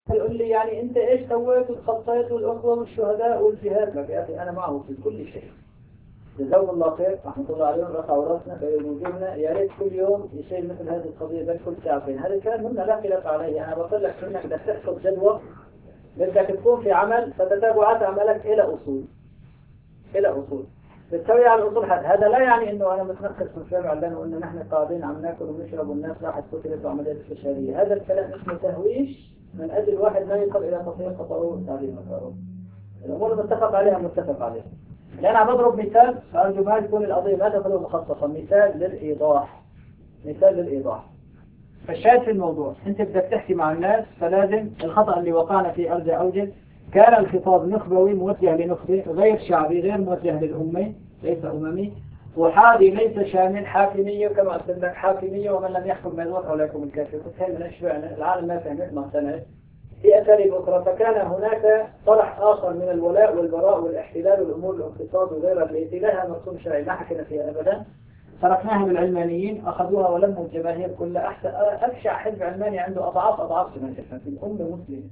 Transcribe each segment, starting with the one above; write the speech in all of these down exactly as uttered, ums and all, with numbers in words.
يقول لي يعني أنت إيش سويت وتخطيت والأخوة والشهداء والجهاد؟ لك يا أخي أنا معه في كل شيء. جزاهم الله خير رحمة الله عليهم، رفعوا راسنا بوجودنا، يا ريت كل يوم يصير مثل هذه القضية بل كل ساعتين. هذا الكلام منا لا خلاف عليه. أنا بقول لك إنك بدك تحفظ جدوى، بدك تكون في عمل فتتابعات عملك إلى أصول إلى أصول بالتالي على الأصول. هذا لا يعني إنه أنا متنقص من فعل علان وإنه نحن قاعدين عم ناكل ونشرب والناس راحت قتلت وعمليات استشهادية. هذا الكلام اسمه تهويش من أجل واحد لا يصل إلى تطبيق خطره تعليم القانون. الأمور المتفق عليها متفق عليها. لأن أنا بضرب مثال فأرجو ما تكون القضية ما تخلو مخصصة، مثال للإيضاح مثال للإيضاح. فالشاهد في الموضوع أنت بدك تحكي مع الناس، فلازم الخطأ اللي وقعنا فيه أرجع أوجد كان الخطاب نخبوي موجه لنخبة، غير شعبي غير موجه للأمة ليس أممي، وحادي ليس شامل حاكمية كما قلت لك حاكمية ومن لم يحكم بينهم عليكم الكافر. فهي من أشبعنا العالم ما فهمت ما اقتنعت في أساليب أخرى. فكان هناك طرح آخر من الولاء والبراء والاحتلال والأمور الاقتصاد وغيرها التي لها مفهوم شرعي ما حكينا فيها أبدا. تركناها للعلمانيين أخذوها ولموا الجماهير كلها. أحسن أبشع حزب علماني عنده أضعاف أضعاف جماهيرها في الأمة مسلمة.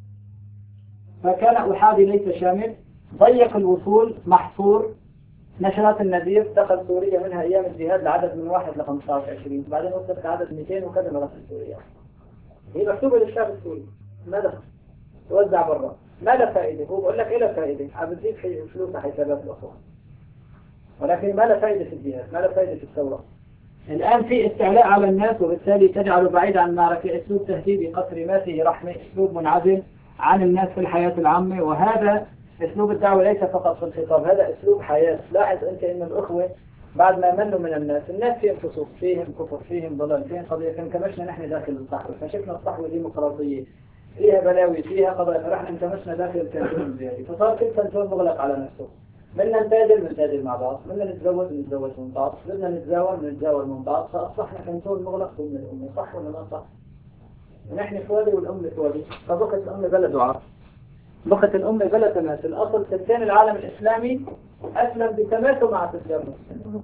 فكان أحادي ليس شامل، ضيق الوصول، محصور. نشرات النذير دخل سوريا منها أيام الجهاد لعدد من واحد ل خمسة عشر عشرين، بعدين وصلت لعدد مئتين وكذا مرة في سوريا. هي مكتوبة للشعب السوري، ماذا توزع برا ما له فائدة. هو بقول لك إيه له فائدة، عم بتزيد فلوس حسابات الأخوة، ولكن ما له فائدة في الجهاد، ما له فائدة في الثورة. الآن في استعلاء على الناس وبالتالي تجعله بعيد عن المعركة، أسلوب تهديدي قصر ما فيه رحمة، أسلوب منعزل عن الناس في الحياة العامة. وهذا أسلوب الدعوة ليس فقط في الخطاب، هذا أسلوب حياة. لاحظ أنت أن الأخوة بعد ما منوا من الناس، الناس فيهم فسوق فيهم كفر فيهم ضلال فيهم قضية. كنكمشنا نحن داخل الصحوة فشفنا الصحوة ديمقراطية فيها بلاوي فيها قضايا، فرحنا انكمشنا داخل الكانتون الزيادي، فصار كل كانتون مغلق على نفسه. بدنا نتاجر نتاجر مع بعض، بدنا نتزوج نتزوج من بعض، بدنا نتزاور نتزاور من بعض، فأصبحنا كانتون مغلق ضمن الأمة. صح ولا ما صح؟ ونحن فوادي والأمة فوادي، فبقت الأمة بلد عار، بقت الأمة بلد تماثل. أصل سكان العالم الإسلامي أسلم بتماثل مع تسليم المسلمين.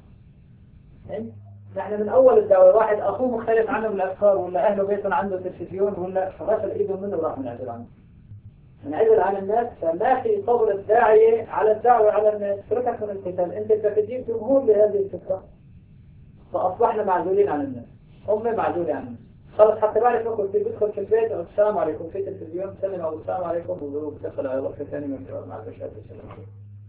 نحن من أول الدعوة واحد أخوه مختلف عنه بالأفكار ولا أهله بيتهم عنده تلفزيون ولا غسل إيده منه وراح منعزل عنه منعزل عن الناس. فما في صبر الداعية على الدعوة على الناس. تركك من القتال، أنت بدك تجيب جمهور لهذه الفكرة، فأصبحنا معزولين عن الناس، أمة معزولة عن الناس. خلص حتى بعرف أقول في بدخل في البيت أو السلام عليكم في تلفزيون سلم أو السلام عليكم وضروب دخل على غرفة ثانية من مع البشر السلام عليكم.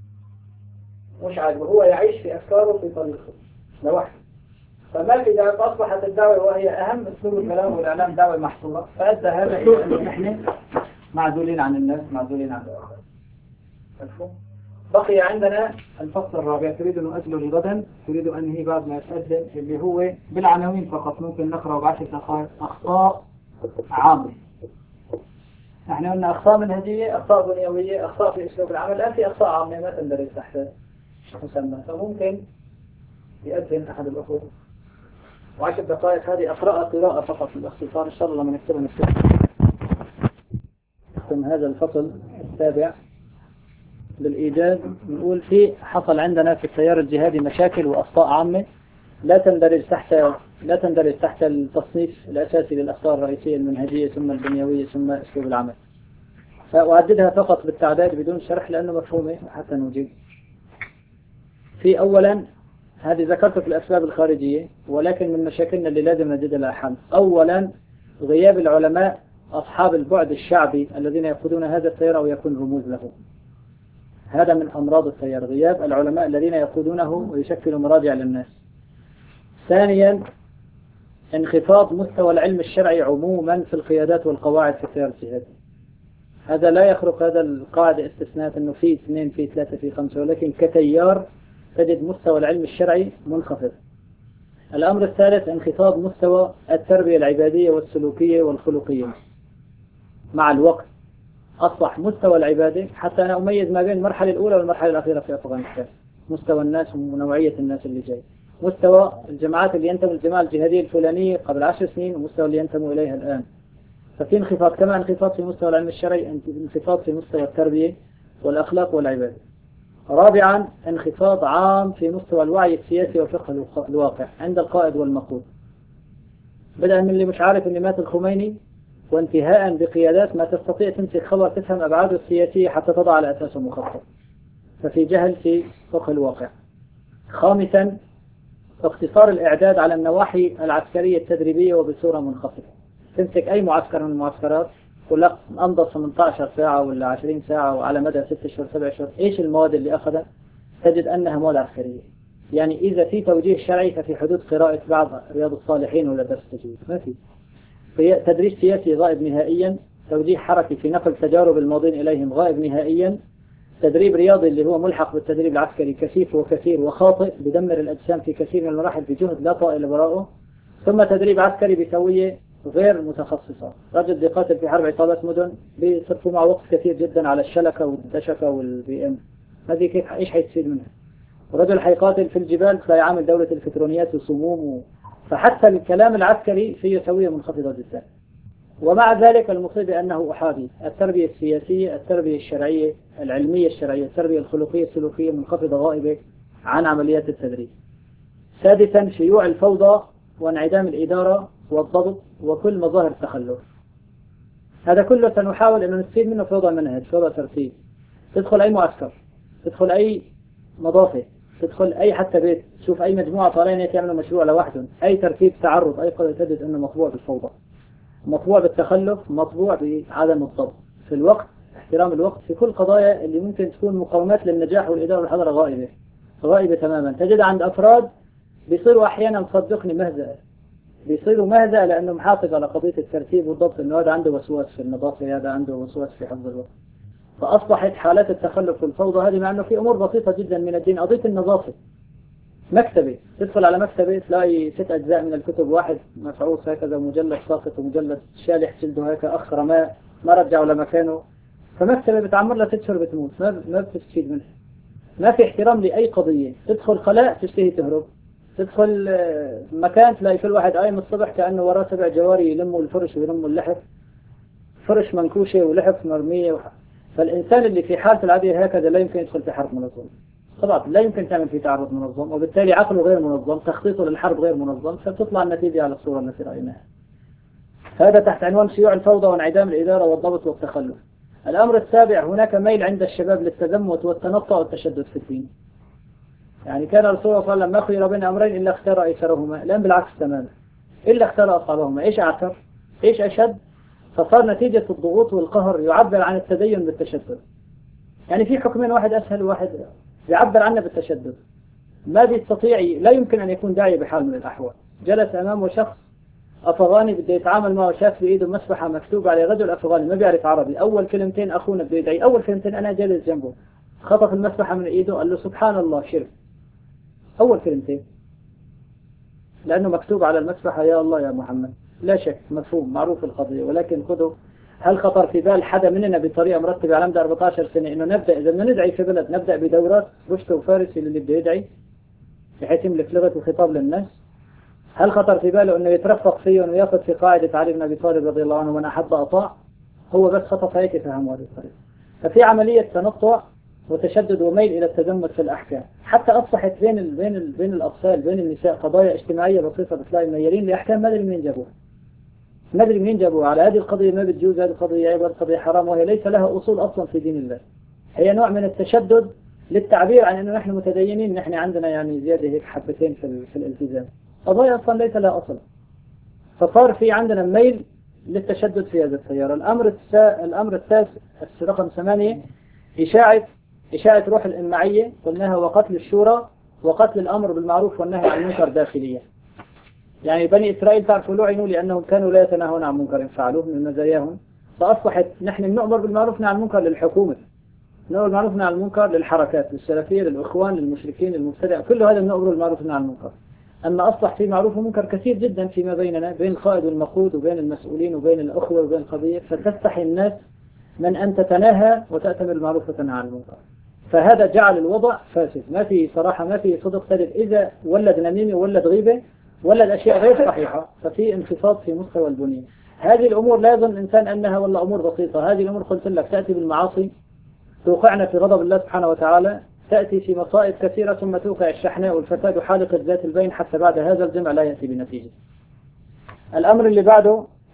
مش عاجبه، هو يعيش في أفكاره في طريقه لوحده. فما في دعوة. أصبحت الدعوة وهي أهم أسلوب الكلام والإعلام دعوة محصورة، فأدى هذا إلى أن نحن معزولين عن الناس معزولين عن الآخر. مفهوم؟ بقي عندنا الفصل الرابع. تريد أن أجله لغدا، تريد أنهي بعد ما يتقدم اللي هو بالعناوين فقط. ممكن نقرأ بعشر دقائق. أخطاء عامة. نحن قلنا أخطاء منهجية، أخطاء بنيوية، أخطاء في أسلوب العمل. الآن في أخطاء عامة ما تندرج تحت مسمى، فممكن يأذن أحد الأخوة وعشر دقائق هذه أقرأ قراءة فقط باختصار. إن شاء الله لما نكتبها نكتبها. نختم هذا الفصل السابع بالإيجاز. نقول في حصل عندنا في التيار الجهادي مشاكل وأخطاء عامة لا تندرج تحت لا تندرج تحت التصنيف الأساسي للأخطاء الرئيسية المنهجية ثم البنيوية ثم أسلوب العمل. فأعددها فقط بالتعداد بدون شرح لأنه مفهومة حتى نوجد. في أولا هذه ذكرت في الأسباب الخارجية، ولكن من مشاكلنا اللي لازم نجد لها حل. أولا غياب العلماء أصحاب البعد الشعبي الذين يقودون هذا التيار أو يكون رموز له. هذا من أمراض التيار، غياب العلماء الذين يقودونه ويشكلوا مراجع للناس. ثانيا انخفاض مستوى العلم الشرعي عموما في القيادات والقواعد في التيار الجهادي. هذا لا يخرق هذا القاعدة استثناء أنه في اثنين في ثلاثة في خمسة، ولكن كتيار تجد مستوى العلم الشرعي منخفض. الأمر الثالث انخفاض مستوى التربية العبادية والسلوكية والخلقية. مع الوقت أصبح مستوى العبادة، حتى أنا أميز ما بين المرحلة الأولى والمرحلة الأخيرة في أفغانستان، مستوى الناس ونوعية الناس اللي جاي، مستوى الجماعات اللي ينتموا للجماعة الجهادية الفلانية قبل عشر سنين ومستوى اللي ينتموا إليها الآن. ففي انخفاض، كما انخفاض في مستوى العلم الشرعي، انخفاض في مستوى التربية والأخلاق والعبادة. رابعا انخفاض عام في مستوى الوعي السياسي وفقه الواقع عند القائد والمقود. بدءا من اللي مش عارف ان مات الخميني وانتهاء بقيادات ما تستطيع تمسك خبر تفهم أبعاده السياسية حتى تضع على أساسه مخطط. ففي جهل في فقه الواقع. خامسا اقتصار الإعداد على النواحي العسكرية التدريبية وبصورة منخفضة. تمسك أي معسكر من المعسكرات ولا أمضى ثمانية عشر ساعة ولا عشرين ساعة وعلى مدى ستة شهور سبع شهور، إيش المواد اللي أخذها؟ تجد أنها مواد عسكرية. يعني إذا في توجيه شرعي ففي حدود قراءة بعض رياض الصالحين ولا درس تجويد، ما في. في تدريس سياسي غائب نهائيا، توجيه حركي في نقل تجارب الماضين إليهم غائب نهائيا، تدريب رياضي اللي هو ملحق بالتدريب العسكري كثيف وكثير وخاطئ بدمر الأجسام في كثير من المراحل بجهد لا طائل براءه، ثم تدريب عسكري بسوية غير متخصصة. رجل يقاتل في حرب عصابات مدن بيصرفوا مع وقت كثير جدا على الشلكة والدشكة والبي ام، هذه كيف ايش حيستفيد منها؟ ورجل حيقاتل في الجبال تلاقي عامل دولة الفترونيات وصموم و... فحتى الكلام العسكري فيه سوية منخفضة جدا. ومع ذلك المصيبة أنه أحادي التربية السياسية، التربية الشرعية العلمية الشرعية، التربية الخلقية السلوكية منخفضة غائبة عن عمليات التدريب. سادسا شيوع الفوضى وانعدام الإدارة والضبط وكل مظاهر التخلف. هذا كله سنحاول أن نستفيد منه في وضع منهج، في وضع ترتيب. تدخل أي معسكر، تدخل أي مضافة، تدخل أي حتى بيت، تشوف أي مجموعة طالعين يعملوا مشروع لوحدهم، أي ترتيب تعرض، أي قضية تجد أنه مطبوع بالفوضى، مطبوع بالتخلف، مطبوع بعدم الضبط في الوقت، احترام الوقت في كل قضايا اللي ممكن تكون مقومات للنجاح والإدارة والحضارة غائبة غائبة تماما. تجد عند أفراد بيصيروا أحيانا صدقني مهزأة، بيصيروا مهزأة لأنه محافظ على قضية الترتيب والضبط، إنه هذا عنده وسواس في النظافة، هذا عنده وسواس في حفظ الوقت. فأصبحت حالات التخلف والفوضى هذه مع أنه في أمور بسيطة جدا من الدين. قضية النظافة، مكتبة، تدخل على مكتبة تلاقي ست أجزاء من الكتب، واحد مفعوص هكذا، مجلد ساقط ومجلد شالح جلده هيك أخر ما ما رجعوا لمكانه. فمكتبة بتعمر لها ست شهور بتموت، ما ما بتستفيد منها. ما في احترام لأي قضية. تدخل خلاء تشتهي تهرب، تدخل مكان تلاقي كل واحد قايم الصبح كأنه وراه سبع جواري يلموا الفرش ويلموا اللحف، فرش منكوشة ولحف مرمية وح... فالإنسان اللي في حالة العادية هكذا لا يمكن يدخل في حرب منظم، طبعا لا يمكن تعمل فيه تعرض منظم، وبالتالي عقله غير منظم، تخطيطه للحرب غير منظم، فتطلع النتيجة على الصورة التي رأيناها. هذا تحت عنوان شيوع الفوضى وانعدام الإدارة والضبط والتخلف. الأمر السابع هناك ميل عند الشباب للتزمت والتنطع والتشدد في الدين. يعني كان الرسول صلى الله عليه وسلم ما خير بين أمرين إلا اختار أيسرهما، الآن بالعكس تماما، إلا اختار أصعبهما. إيش أعتر؟ إيش أشد؟ فصار نتيجة الضغوط والقهر يعبر عن التدين بالتشدد. يعني في حكمين، واحد أسهل وواحد يعبر عنه بالتشدد. ما بيستطيع، لا يمكن أن يكون داعي بحال من الأحوال. جلس أمامه شخص أفغاني بده يتعامل معه، شاف بإيده مسبحة مكتوب عليه رجل أفغاني ما بيعرف عربي، أول كلمتين أخونا بده يدعي، أول كلمتين أنا جالس جنبه، خطف المسبحة من إيده قال له سبحان الله شرك، أول كلمتين، لأنه مكتوب على المسبحة يا الله يا محمد. لا شك مفهوم معروف القضية، ولكن خذوا، هل خطر في بال حدا مننا بطريقة مرتبة على مدى أربعة عشر سنة إنه نبدأ إذا بدنا ندعي في بلد نبدأ بدورات بشتو وفارسي للي بده يدعي بحيث يملك لغة وخطاب للناس؟ هل خطر في باله إنه يترفق فيه وإنه يأخذ في قاعدة علي بن أبي طالب رضي الله عنه من أحب أطاع؟ هو بس خطف هيك فهم هذه الطريقة. ففي عملية تنطع وتشدد وميل إلى التزمت في الأحكام، حتى أصبحت بين ال بين ال بين الأطفال بين النساء قضايا اجتماعية بسيطة بتلاقي ميالين لأحكام ما أدري منين جابوها، ما أدري منين جابوها. على هذه القضية ما بتجوز، هذه القضية عيب، هذه القضية حرام، وهي ليس لها أصول أصلا في دين الله. هي نوع من التشدد للتعبير عن أنه نحن متدينين، نحن عندنا يعني زيادة هيك حبتين في, في الالتزام. قضايا أصلا ليس لها أصل. فصار في عندنا ميل للتشدد في هذه السيارة. الأمر السا... الأمر التاسع رقم ثمانية إشاعة إشاعة روح الإمعية قلناها، وقتل الشورى وقتل الأمر بالمعروف والنهي عن المنكر داخليا. يعني بني إسرائيل تعرفوا لعنوا لأنهم كانوا لا يتناهون عن منكر فعلوه من مزاياهم، فأصبحت نحن نؤمر بالمعروف نهي عن المنكر للحكومة، نؤمر بالمعروف نهي عن المنكر للحركات، للسلفية، للإخوان، للمشركين، للمبتدع، كل هذا نؤمر بالمعروف نهي عن المنكر. أما أصبح في معروف ومنكر كثير جدا فيما بيننا، بين القائد والمقود وبين المسؤولين وبين الأخوة وبين القضية، فتستحي الناس من أن تتناهى وتأتمر المعروف وتنهى عن المنكر. فهذا جعل الوضع فاسد، ما في صراحة، ما في صدق. تجد إذا ولد نميمة ولد غيبة ولد أشياء غير صحيحة، ففي انخفاض في مستوى البنية. هذه الأمور لا يظن الإنسان أنها والله أمور بسيطة. هذه الأمور قلت لك تأتي بالمعاصي توقعنا في غضب الله سبحانه وتعالى، تأتي في مصائب كثيرة، ثم توقع الشحناء والفساد حالقة ذات البين، حتى بعد هذا الجمع لا يأتي بنتيجة. الأمر اللي بعده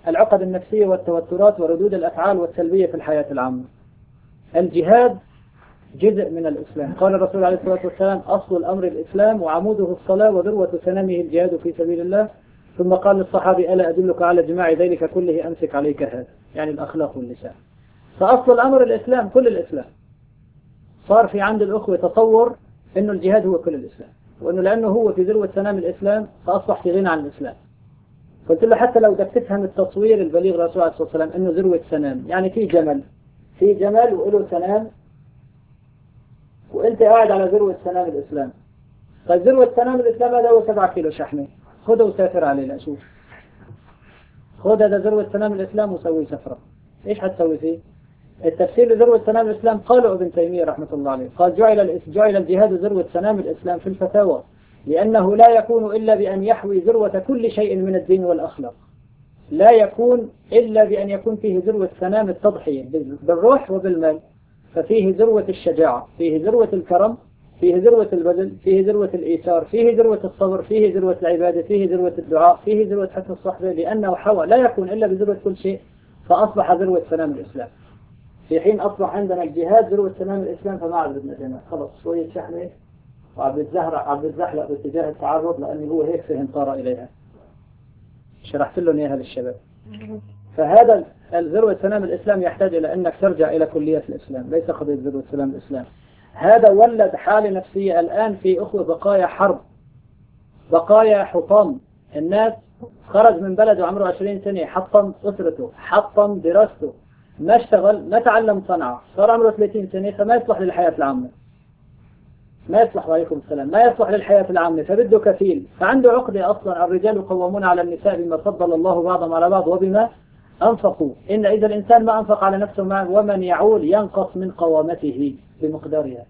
العقد النفسية والتوترات وردود الأفعال والسلبية في الحياة العامة. الجهاد جزء من الإسلام. قال الرسول عليه الصلاة والسلام: أصل الأمر الإسلام وعموده الصلاة وذروة سنامه الجهاد في سبيل الله. ثم قال للصحابي: ألا أدلك على جماع ذلك كله؟ أمسك عليك هذا، يعني الأخلاق واللسان. فأصل الأمر الإسلام، كل الإسلام. صار في عند الأخوة تصور أنه الجهاد هو كل الإسلام، وأنه لأنه هو في ذروة سنام الإسلام فأصبح في غنى عن الإسلام. قلت له حتى لو بدك تفهم التصوير البليغ للرسول عليه الصلاة والسلام أنه ذروة سنام، يعني في جمل في جمل وله سنام، وأنت قاعد على ذروة سنام الإسلام. طيب ذروة سنام الإسلام هذا هو سبعة كيلو شحمة، خذه وسافر عليه. لا شوف، خذ هذا ذروة سنام الإسلام وسوي سفرة. إيش حتسوي فيه؟ التفسير لذروة سنام الإسلام قاله ابن تيمية رحمة الله عليه، قال: جعل جعل الجهاد ذروة سنام الإسلام في الفتاوى، لأنه لا يكون إلا بأن يحوي ذروة كل شيء من الدين والأخلاق. لا يكون إلا بأن يكون فيه ذروة سنام التضحية بالروح وبالمال. ففيه ذروة الشجاعة، فيه ذروة الكرم، فيه ذروة البذل، فيه ذروة الإيثار، فيه ذروة الصبر، فيه ذروة العبادة، فيه ذروة الدعاء، فيه ذروة حسن الصحبة، لأنه حوى لا يكون إلا بذروة كل شيء، فأصبح ذروة سنام الإسلام. في حين أصبح عندنا الجهاد ذروة سنام الإسلام فما عاد بدنا جماعة، خلص شوية شحمة وعم بتزهرق عم بتزحلق باتجاه التعرض، لأنه هو هيك فهم طار إليها. شرحت لهم إياها للشباب. فهذا الذروة سنام الإسلام يحتاج إلى أنك ترجع إلى كلية الإسلام، ليس قضية ذروة سنام الإسلام. هذا ولد حالة نفسية الآن في أخوة بقايا حرب، بقايا حطام. الناس خرج من بلده عمره عشرين سنة، حطم أسرته، حطم دراسته، ما اشتغل، ما تعلم صنعة، صار عمره ثلاثين سنة، فما يصلح للحياة العامة، ما يصلح عليكم السلام، ما يصلح للحياة العامة، فبده كفيل، فعنده عقدة أصلا. الرجال قوامون على النساء بما فضل الله بعضهم على بعض وبما أنفقوا. إن إذا الإنسان ما أنفق على نفسه ما ومن يعول ينقص من قوامته بمقدارها،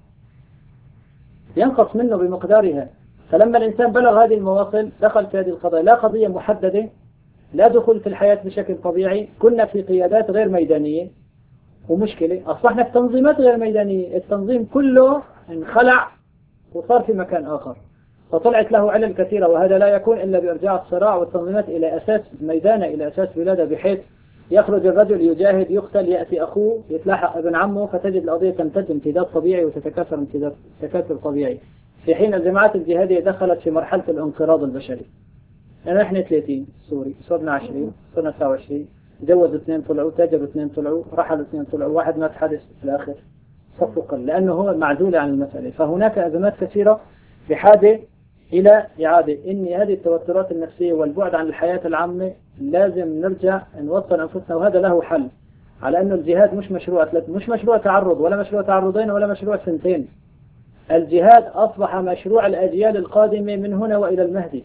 ينقص منه بمقدارها. فلما الإنسان بلغ هذه المواصل دخل في هذه القضايا، لا قضية محددة، لا دخول في الحياة بشكل طبيعي. كنا في قيادات غير ميدانية، ومشكلة أصبحنا في تنظيمات غير ميدانية، التنظيم كله انخلع وصار في مكان آخر، فطلعت له علل كثيرة. وهذا لا يكون إلا بإرجاع الصراع والتنظيمات إلى أساس ميدانة، إلى أساس بلادة، بحيث يخرج الرجل يجاهد، يقتل، يأتي أخوه، يتلاحق ابن عمه، فتجد القضية تمتد امتداد طبيعي وتتكاثر امتداد تكاثر طبيعي. في حين الجماعات الجهادية دخلت في مرحلة الانقراض البشري. يعني احنا ثلاثين سوري، صرنا عشرين، صرنا تسعة وعشرين، جوزوا اثنين طلعوا، تاجروا اثنين طلعوا، رحلوا اثنين طلعوا، واحد مات حادث في الآخر، صفوا قل، لأنه هو معزول عن المسألة. فهناك أزمات كثيرة بحاجة إلى إعادة. إن هذه التوترات النفسية والبعد عن الحياة العامة لازم نرجع نوطن أنفسنا، وهذا له حل. على أنه الجهاد مش مشروع ثلاث، مش مشروع تعرض، ولا مشروع تعرضين، ولا مشروع سنتين. الجهاد أصبح مشروع الأجيال القادمة من هنا وإلى المهدي.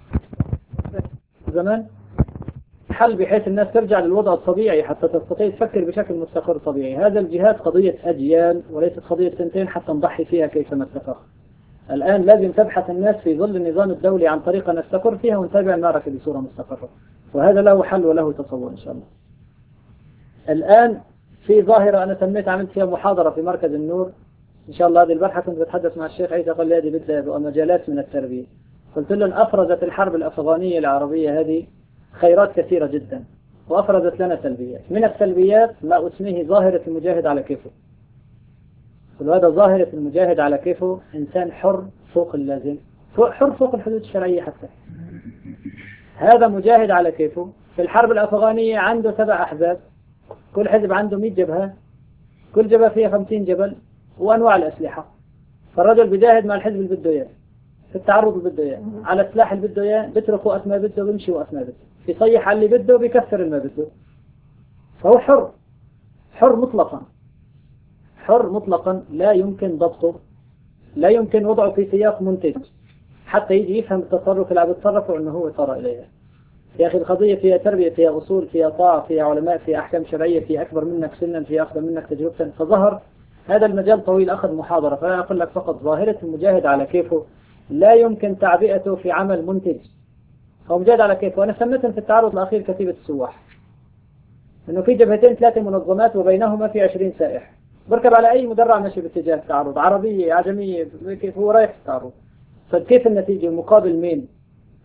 زمان حل بحيث الناس ترجع للوضع الطبيعي حتى تستطيع تفكر بشكل مستقر طبيعي. هذا الجهاد قضية أجيال وليست قضية سنتين حتى نضحي فيها كيفما اتفق. الآن لازم تبحث الناس في ظل النظام الدولي عن طريقة نستقر فيها ونتابع المعركة بصورة مستقرة، وهذا له حل وله تصور إن شاء الله. الآن في ظاهرة أنا سميت عملت فيها محاضرة في مركز النور إن شاء الله. هذه البارحة كنت بتحدث مع الشيخ عيسى، قال لي هذه بدها مجالات من التربية. قلت له أن أفرزت الحرب الأفغانية العربية هذه خيرات كثيرة جدا، وأفرزت لنا سلبيات. من السلبيات ما اسمه ظاهرة المجاهد على كيفه. وهذا ظاهرة المجاهد على كيفه، إنسان حر فوق اللازم، حر فوق الحدود الشرعية حتى. هذا مجاهد على كيفه. في الحرب الأفغانية عنده سبع أحزاب، كل حزب عنده مئة جبهة، كل جبهة فيها خمسين جبل وأنواع الأسلحة. فالرجل بيجاهد مع الحزب اللي بده إياه، في التعرض اللي بده إياه، على السلاح اللي بده إياه، بيترك وقت ما بده، بيمشي وقت ما بده، بيصيح على اللي بده، بيكسر اللي ما بده. فهو حر، حر مطلقا، حر مطلقا، لا يمكن ضبطه، لا يمكن وضعه في سياق منتج حتى يجي يفهم التصرف اللي عم يتصرفه انه هو صار اليه. يا اخي القضيه فيها تربيه، فيها اصول، فيها طاعه، فيها علماء، فيها احكام شرعيه، فيها اكبر منك سنا، فيها اقدم منك تجربه. فظهر هذا المجال طويل، اخذ محاضره. فلا اقول لك فقط ظاهره المجاهد على كيفه لا يمكن تعبئته في عمل منتج. هو مجاهد على كيفه. وانا سميتهم في التعرض الاخير كتيبه السواح، انه في جبهتين ثلاثه منظمات وبينهما في عشرين سائح، بركب على أي مدرع ماشي باتجاه التعرض، عربية عجمية، كيف هو رايح التعرض. فكيف النتيجة؟ مقابل مين؟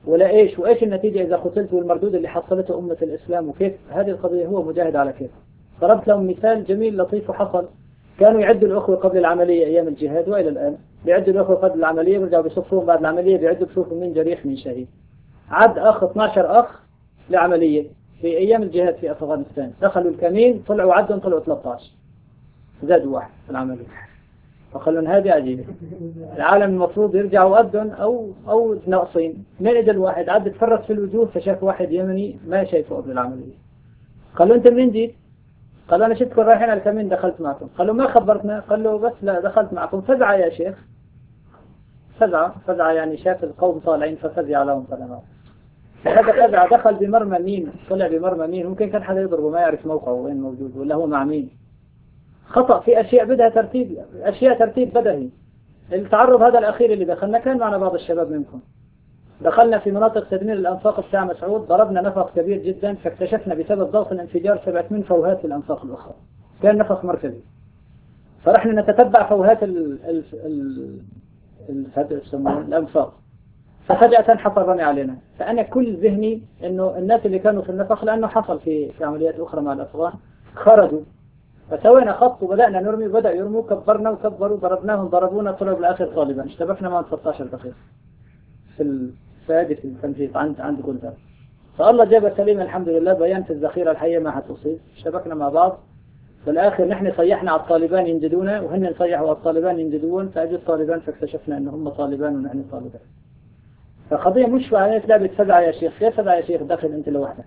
ولا إيش وإيش النتيجة إذا قتلت والمردود اللي حصلته أمة الإسلام وكيف هذه القضية هو مجاهد على كيف. ضربت لهم مثال جميل لطيف وحصل. كانوا يعدوا الأخوة قبل العملية أيام الجهاد وإلى الآن بيعدوا الأخوة قبل العملية بيرجعوا بيصفوهم بعد العملية بيعدوا بشوفوا مين جريح مين شهيد. عد أخ اثني عشر أخ لعملية في أيام الجهاد في أفغانستان، دخلوا الكمين طلعوا عدهم طلعوا ثلاثة عشر، زادوا واحد في العملية. فخلون هذه عجيبة. العالم المفروض يرجعوا قدهم أو أو ناقصين. من إجا الواحد عد تفرس في الوجوه فشاف واحد يمني ما شايفه قبل العملية. قالوا أنت منين جيت؟ قالوا أنا شفتكم رايحين على الكمين دخلت معكم. قالوا ما خبرتنا؟ قالوا بس لا دخلت معكم. فزع يا شيخ. فزع فزع يعني شاف القوم طالعين ففزع لهم طالعين. هذا فزع دخل بمرمى مين؟ طلع بمرمى مين؟ ممكن كان حدا يضربه ما يعرف موقعه وين موجود ولا هو مع مين. خطأ في أشياء بدها ترتيب، أشياء ترتيب بدهي. التعرض هذا الأخير اللي دخلنا كان معنا بعض الشباب منكم. دخلنا في مناطق تدمير الأنفاق بتاع مسعود، ضربنا نفق كبير جدا فاكتشفنا بسبب ضغط الانفجار سبعة منفوهات في الأنفاق الأخرى. كان نفق مركزي. فرحنا نتتبع فوهات ال ال ال الأنفاق. ففجأة حصل رمي علينا. فأنا كل ذهني إنه الناس اللي كانوا في النفق لأنه حصل في في عمليات أخرى مع الأفغان خرجوا. فسوينا خط وبدأنا نرمي وبدأ يرموا كبرنا وكبروا ضربناهم ضربونا طلعوا بالآخر طالبا اشتبكنا مع ستة عشر دقيقة في الفادي في التنفيذ عند عند جولدار. فالله جاب سليم الحمد لله. بيان في الذخيرة الحية ما حتصيب. اشتبكنا مع بعض بالآخر نحن صيحنا على الطالبان ينجدونا وهن صيحوا على الطالبان ينجدون. فأجوا الطالبان فاكتشفنا أن هم طالبان ونحن طالبان. فقضية مش عليك لعبة فزعة يا شيخ. كيف فزعة يا شيخ داخل أنت لوحدك؟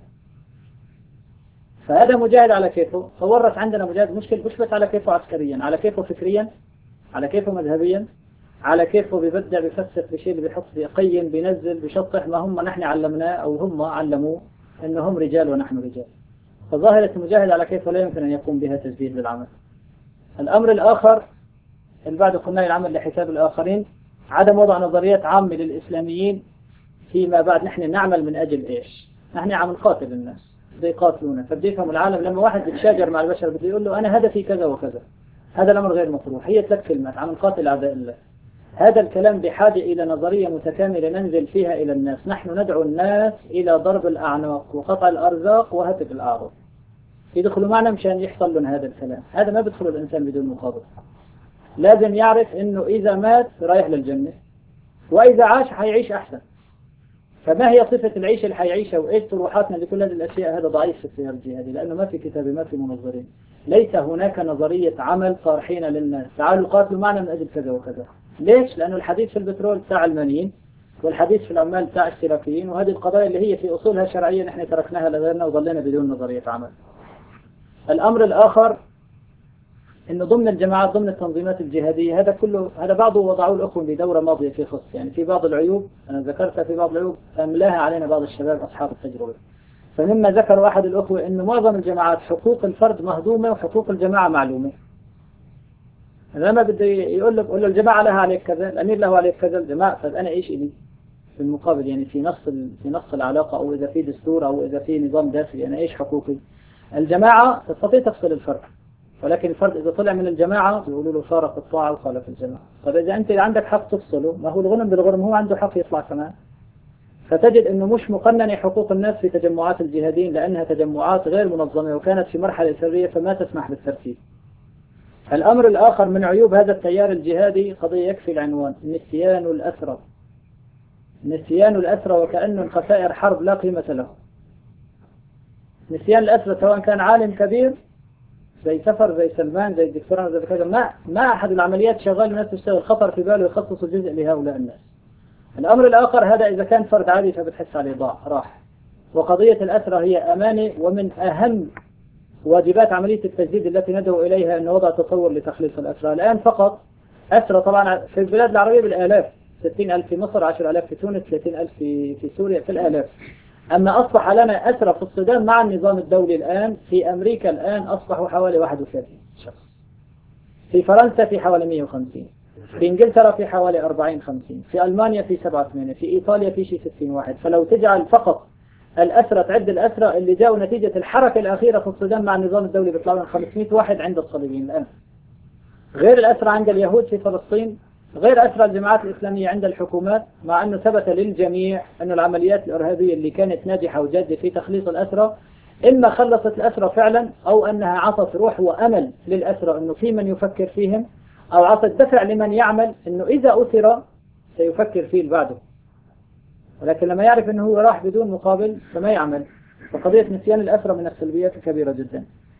فهذا مجاهد على كيفه. فورث عندنا مجاهد مشكل مش بس على كيفه عسكريا، على كيفه فكريا، على كيفه مذهبيا، على كيفه بيبدع بيفسر بشيء اللي بيحط بيقيم بينزل بيشطح ما هم نحن علمناه أو هم علموه إنهم رجال ونحن رجال. فظاهرة المجاهد على كيفه لا يمكن أن يقوم بها تجديد للعمل. الأمر الآخر اللي بعد قلنا العمل لحساب الآخرين عدم وضع نظريات عامة للإسلاميين فيما بعد. نحن نعمل من أجل إيش؟ نحن عم نقاتل الناس بده يقاتلونا. فبده يفهم العالم لما واحد بيتشاجر مع البشر بده يقول له أنا هدفي كذا وكذا. هذا الأمر غير مطروح. هي ثلاث كلمات عم نقاتل أعداء الله. هذا الكلام بحاجة إلى نظرية متكاملة ننزل فيها إلى الناس. نحن ندعو الناس إلى ضرب الأعناق وقطع الأرزاق وهتك الأعراض. يدخلوا معنا مشان يحصل لهم هذا الكلام. هذا ما بيدخل الإنسان بدون مقابل. لازم يعرف إنه إذا مات رايح للجنة وإذا عاش حيعيش أحسن. فما هي صفة العيش اللي حيعيشها وإيش طروحاتنا لكل هذه الأشياء؟ هذا ضعيف في السير الجهادي لأنه ما في كتابة ما في منظرين. ليس هناك نظرية عمل طارحين للناس تعالوا قاتلوا معنا من أجل كذا وكذا. ليش؟ لأنه الحديث في البترول بتاع علمانيين والحديث في العمال بتاع اشتراكيين وهذه القضايا اللي هي في أصولها الشرعية نحن تركناها لغيرنا وظلنا بدون نظرية عمل. الأمر الآخر إنه ضمن الجماعات ضمن التنظيمات الجهادية هذا كله هذا بعضه وضعوه الأخوة بدورة ماضية في خص. يعني في بعض العيوب أنا ذكرتها في بعض العيوب أملاها علينا بعض الشباب أصحاب التجربة. فمما ذكروا أحد الأخوة إنه معظم الجماعات حقوق الفرد مهضومة وحقوق الجماعة معلومة. لما بده يقول له يقول له الجماعة لها عليك كذا، الأمير له عليك كذا، الجماعة طب أنا إيش إلي في المقابل؟ يعني في نص في نص العلاقة أو إذا في دستور أو إذا في نظام داخلي أنا إيش حقوقي؟ الجماعة تستطيع تفصل الفرد ولكن الفرد إذا طلع من الجماعة يقولوا له فارق الطاعة وخالف الجماعة. طب إذا أنت عندك حق تفصله ما هو الغنم بالغنم هو عنده حق يطلع كمان. فتجد أنه مش مقننة حقوق الناس في تجمعات الجهاديين لأنها تجمعات غير منظمة وكانت في مرحلة سرية فما تسمح بالترتيب. الأمر الآخر من عيوب هذا التيار الجهادي قضية يكفي العنوان نسيان الأسرى. نسيان الأسرى وكأنه الخسائر حرب لا قيمة له. نسيان الأسرى سواء كان عالم كبير زي سفر زي سلمان زي الدكتور زي كذا ما ما أحد العمليات شغال الناس تشتغل خطر في باله يخصص الجزء لهؤلاء الناس. الأمر الآخر هذا إذا كان فرد عادي فبتحس عليه ضاع راح. وقضية الأسرى هي أمانة ومن أهم واجبات عملية التجديد التي ندعو إليها أن وضع تصور لتخليص الأسرى. الآن فقط أسرى طبعا في البلاد العربية بالآلاف، ستين ألف في مصر، عشر ألاف في تونس، ثلاثين ألف في في سوريا، في الآلاف. أما أصبح لنا أسرى في السودان مع النظام الدولي الآن. في أمريكا الآن أصبحوا حوالي واحد وثلاثين شخص. في فرنسا في حوالي مئة وخمسين. في إنجلترا في حوالي أربعين خمسين. في ألمانيا في سبعة ثمانية. في إيطاليا في شيء ستين واحد. فلو تجعل فقط الأسرى تعد الأسرى اللي جاءوا نتيجة الحركة الأخيرة في السودان مع النظام الدولي بيطلعوا من خمسمئة واحد عند الصليبيين الآن. غير الأسرى عند اليهود في فلسطين غير أسرى الجماعات الإسلامية عند الحكومات، مع أنه ثبت للجميع أن العمليات الإرهابية اللي كانت ناجحة وجادة في تخليص الأسرى إما خلصت الأسرى فعلا، أو أنها عطت روح وأمل للأسرى أنه في من يفكر فيهم، أو عطت دفع لمن يعمل أنه إذا أسر سيفكر فيه بعده. ولكن لما يعرف أنه هو راح بدون مقابل فما يعمل. فقضية نسيان الأسرى من السلبيات الكبيرة جدا.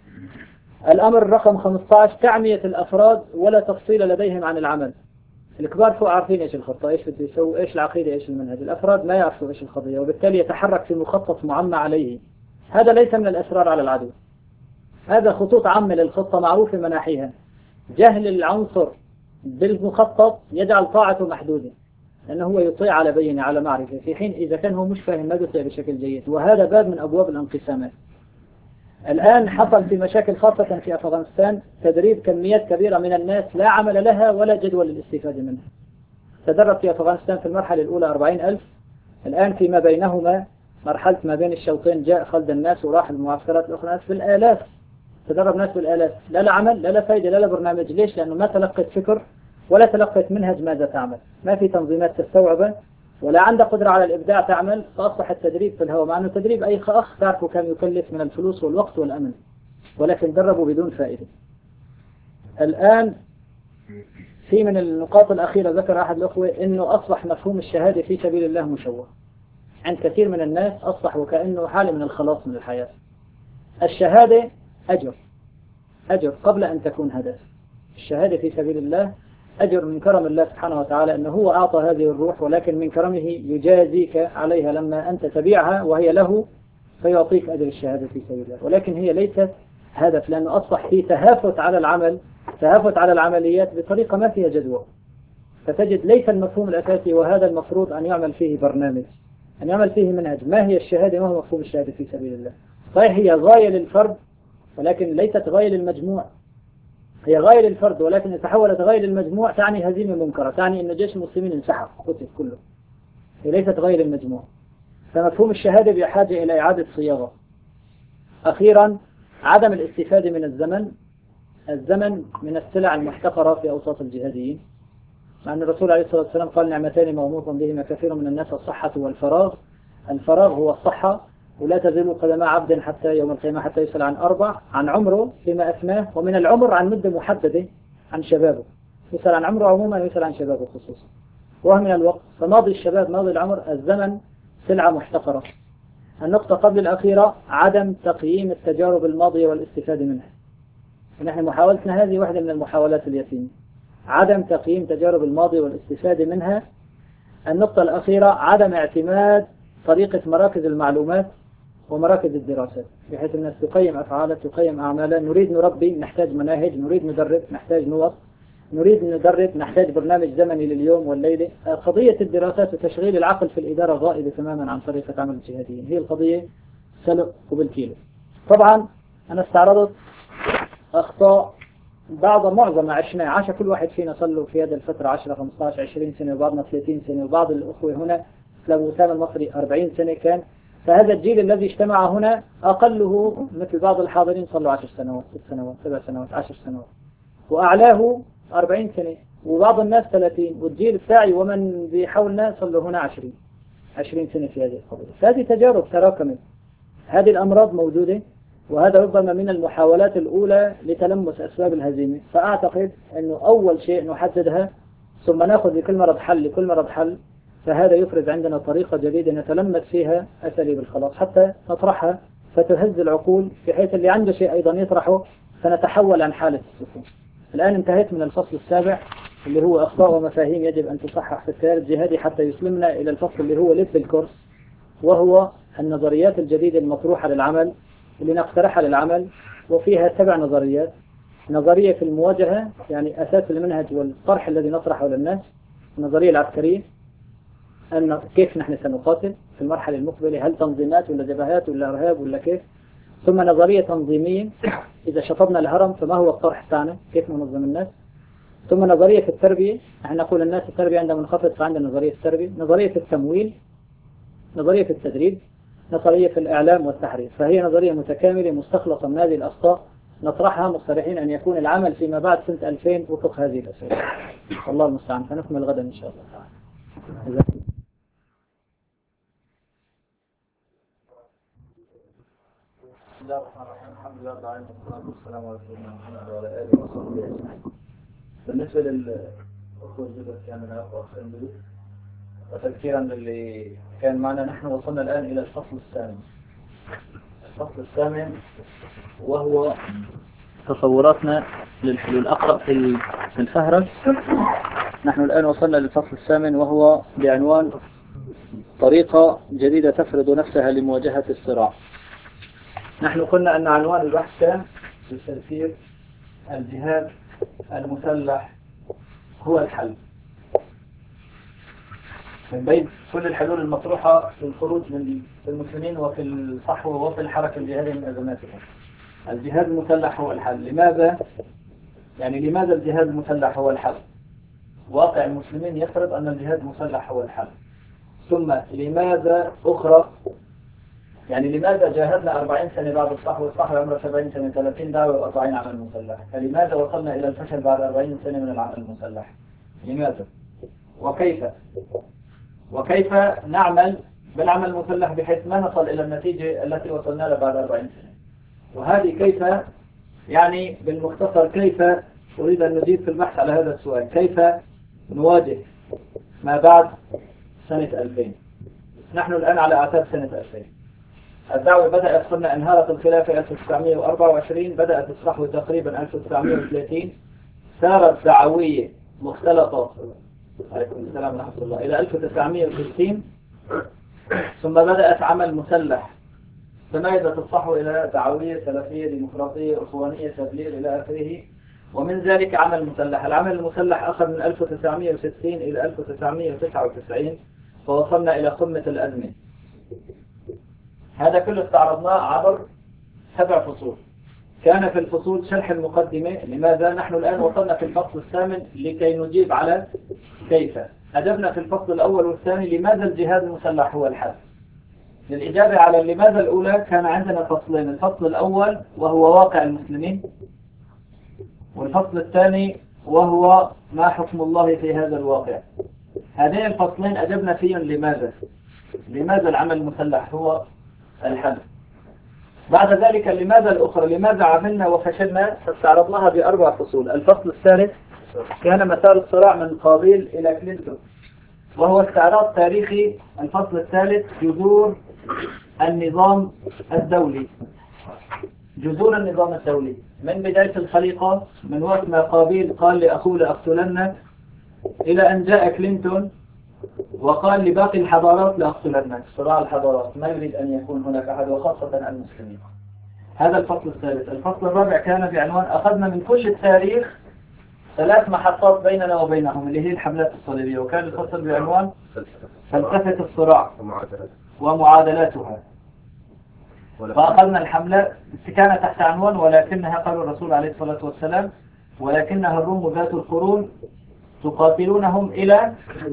الأمر رقم خمسة عشر تعمية الأفراد ولا تفصيل لديهم عن العمل. الكبار فوق عارفين إيش الخطة، إيش بده يسوي، إيش العقيدة، إيش المنهج. الأفراد ما يعرفوا إيش القضية، وبالتالي يتحرك في مخطط معمى عليه. هذا ليس من الأسرار على العدو، هذا خطوط عامة للخطة معروفة مناحيها. جهل العنصر بالمخطط يجعل طاعته محدودة، لأنه هو يطيع على بينة على معرفة، في حين إذا كان هو مش فاهم ما يطيع بشكل جيد. وهذا باب من أبواب الانقسامات. الآن حصل في مشاكل خاصة في أفغانستان تدريب كميات كبيرة من الناس لا عمل لها ولا جدوى للاستفادة منها. تدرب في أفغانستان في المرحلة الأولى أربعين ألف، الآن فيما بينهما مرحلة ما بين الشوطين جاء خلد الناس وراح المعسكرات الأخرى ناس بالآلاف. تدرب ناس بالآلاف، لا لا عمل، لا لا فايدة، لا لا برنامج. ليش؟ لأنه ما تلقت فكر ولا تلقت منهج ماذا تعمل، ما في تنظيمات تستوعبه، ولا عنده قدرة على الإبداع تعمل، فأصبح التدريب في الهواء. مع أنه تدريب أي أخ تعرفه كان يكلف من الفلوس والوقت والأمن، ولكن دربوا بدون فائدة. الآن في من النقاط الأخيرة ذكر أحد الأخوة أنه أصبح مفهوم الشهادة في سبيل الله مشوه عند كثير من الناس، أصبح وكأنه حالة من الخلاص من الحياة. الشهادة أجر، أجر قبل أن تكون هدف. الشهادة في سبيل الله أجر من كرم الله سبحانه وتعالى، أنه هو أعطى هذه الروح، ولكن من كرمه يجازيك عليها لما أنت تبيعها وهي له، فيعطيك أجر الشهادة في سبيل الله. ولكن هي ليست هدف، لأنه أصبح في تهافت على العمل، تهافت على العمليات بطريقة ما فيها جدوى. فتجد ليس المفهوم الأساسي، وهذا المفروض أن يعمل فيه برنامج، أن يعمل فيه منهج. ما هي الشهادة؟ ما هو مفهوم الشهادة في سبيل الله؟ صحيح هي غاية للفرد، ولكن ليست غاية للمجموع. هي غاية للفرد، ولكن إذا تحولت غاية للمجموع تعني هزيمة منكرة، تعني أن جيش المسلمين انسحب قتل كله. هي ليست غاية للمجموع. فمفهوم الشهادة بحاجة إلى إعادة صياغة. أخيرا عدم الاستفادة من الزمن. الزمن من السلع المحتقرة في أوساط الجهاديين، مع أن الرسول عليه الصلاة والسلام قال نعمتين موموط بهما كثير من الناس، الصحة والفراغ. الفراغ هو الصحة، ولا تزول قدم عبد حتى يوم القيامة حتى يسأل عن أربع: عن عمره فيما أفناه، ومن العمر عن مدة محددة، عن شبابه. يسأل عن عمره عموما ويسأل عن شبابه خصوصا. ومن الوقت، فماضي الشباب ماضي العمر، الزمن سلعة محتقرة. النقطة قبل الأخيرة عدم تقييم التجارب الماضية والاستفادة منها. نحن محاولتنا هذه واحدة من المحاولات اليتيمة، عدم تقييم تجارب الماضي والاستفادة منها. النقطة الأخيرة عدم اعتماد طريقة مراكز المعلومات ومراكز الدراسات، بحيث الناس تقيم أفعالها، تقيم أعمالها. نريد نربي نحتاج مناهج، نريد ندرب نحتاج نوط، نريد ندرب نحتاج برنامج زمني لليوم والليلة. قضية الدراسات وتشغيل العقل في الإدارة غائبة تماما عن طريقة عمل الجهاديين. هي القضية سلق وبالكيلو. طبعا أنا استعرضت أخطاء بعض معظم عشنا، عاش كل واحد فينا صلوا في هذه الفترة عشرة خمسة عشر عشرين سنة، وبعضنا ثلاثين سنة، وبعض الأخوة هنا مثل وسام المصري أربعين سنة كان. فهذا الجيل الذي اجتمع هنا أقله مثل بعض الحاضرين صلوا عشر سنوات، ست سنوات، سبع سنوات، عشر سنوات، وأعلاه أربعين سنة، وبعض الناس ثلاثين، والجيل الثاني ومن بحولنا صلوا هنا عشرين عشرين سنة في هذه القضية. فهذه تجارب تراكمت، هذه الأمراض موجودة، وهذا ربما من المحاولات الأولى لتلمس أسباب الهزيمة. فأعتقد أنه أول شيء نحددها، ثم نأخذ لكل مرض حل، لكل مرض حل. فهذا يفرز عندنا طريقة جديدة نتلمس فيها أساليب الخلاص حتى نطرحها فتهز العقول، بحيث اللي عنده شيء أيضا يطرحه، فنتحول عن حالة السكون. الآن انتهيت من الفصل السابع اللي هو أخطاء ومفاهيم يجب أن تصحح في التيار الجهادي، حتى يسلمنا إلى الفصل اللي هو لب الكورس، وهو النظريات الجديدة المطروحة للعمل اللي نقترحها للعمل. وفيها سبع نظريات. نظرية في المواجهة، يعني أساس المنهج والطرح الذي نطرحه للناس. النظرية العسكرية، أن كيف نحن سنقاتل في المرحلة المقبلة، هل تنظيمات ولا جبهات ولا إرهاب ولا كيف. ثم نظرية تنظيمية، إذا شطبنا الهرم فما هو الطرح بتاعنا، كيف ننظم الناس. ثم نظرية في التربية، نحن نقول الناس التربية عندها منخفض، فعندنا نظرية التربية. نظرية في التمويل، نظرية في التدريب، نظرية في الإعلام والتحرير. فهي نظرية متكاملة مستخلصة من هذه الأخطاء نطرحها مقترحين أن يكون العمل فيما بعد سنة ألفين وفق هذه الأسئلة. الله المستعان، فنكمل غدا إن شاء الله تعالى. بسم الله الرحمن الرحيم. الحمد لله رب العالمين والصلاة والسلام على سيدنا محمد وعلى آله وصحبه أجمعين. بالنسبة للأخوة الجدد كان من الأخوة الجدد وتذكيرا للي كان معنا، نحن وصلنا الآن إلى الفصل الثامن. الفصل الثامن وهو تصوراتنا للحلول. أقرأ في الفهرس. نحن الآن وصلنا للفصل الثامن وهو بعنوان طريقة جديدة تفرض نفسها لمواجهة الصراع. نحن قلنا أن عنوان البحث كان بالتفسير الجهاد المسلح هو الحل من بين كل الحلول المطروحة في الخروج من المسلمين وفي الصحوة وفي الحركة الجهادية من أزماتهم. الجهاد المسلح هو الحل. لماذا؟ يعني لماذا الجهاد المسلح هو الحل؟ واقع المسلمين يفرض أن الجهاد المسلح هو الحل. ثم لماذا أخرى؟ يعني لماذا جاهدنا أربعين سنة بعد الصحوة، والصحوة عمره سبعين سنة، ثلاثين دعوة وأربعين عمل مسلح، فلماذا وصلنا إلى الفشل بعد أربعين سنة من العمل المسلح؟ لماذا؟ وكيف؟ وكيف نعمل بالعمل المسلح بحيث ما نصل إلى النتيجة التي وصلنا لها بعد أربعين سنة؟ وهذه كيف، يعني بالمختصر كيف أريد أن نجيب في البحث على هذا السؤال، كيف نواجه ما بعد سنة ألفين؟ نحن الآن على أعتاب سنة ألفين. الدعوة بدأت، قلنا انهارت الخلافة ألف وتسعمئة وأربعة وعشرين، بدأت الصحوة تقريبا ألف وتسعمئة وثلاثين، سارت دعوية مختلطة عليكم السلام ورحمة الله إلى ألف وتسعمئة وستين، ثم بدأت عمل مسلح، تميزت الصحوة إلى دعوية سلفية ديمقراطية أخوانية تبليغ إلى آخره، ومن ذلك عمل مسلح. العمل المسلح أخذ من ألف وتسعمئة وستين إلى ألف وتسعمئة وتسعة وتسعين، فوصلنا إلى قمة الأزمة. هذا كله استعرضناه عبر سبع فصول. كان في الفصول شرح المقدمة. لماذا؟ نحن الآن وصلنا في الفصل الثامن لكي نجيب على كيف. أجبنا في الفصل الأول والثاني لماذا الجهاد المسلح هو الحل. للإجابة على لماذا الأولى كان عندنا فصلين، الفصل الأول وهو واقع المسلمين، والفصل الثاني وهو ما حكم الله في هذا الواقع. هذين الفصلين أجبنا فيهم لماذا لماذا العمل المسلح هو الحل. بعد ذلك لماذا الأخرى، لماذا عملنا وفشلنا، فاستعرضناها بأربع فصول. الفصل الثالث كان مسار الصراع من قابيل إلى كلينتون، وهو استعراض تاريخي. الفصل الثالث جذور النظام الدولي، جذور النظام الدولي من بداية الخليقة، من وقت ما قابيل قال لأخوه لأقتلنك، إلى أن جاء كلينتون وقال لباقي الحضارات لأقتلنك. صراع الحضارات، ما يريد أن يكون هناك أحد وخاصة المسلمين. هذا الفصل الثالث. الفصل الرابع كان بعنوان أخذنا من كل التاريخ ثلاث محطات بيننا وبينهم اللي هي الحملات الصليبية، وكان الفصل بعنوان فلسفة الصراع ومعادلاتها. فأخذنا الحملات، كانت تحت عنوان ولكنها، قال الرسول عليه الصلاة والسلام، ولكنها الروم ذات القرون تقاتلونهم إلى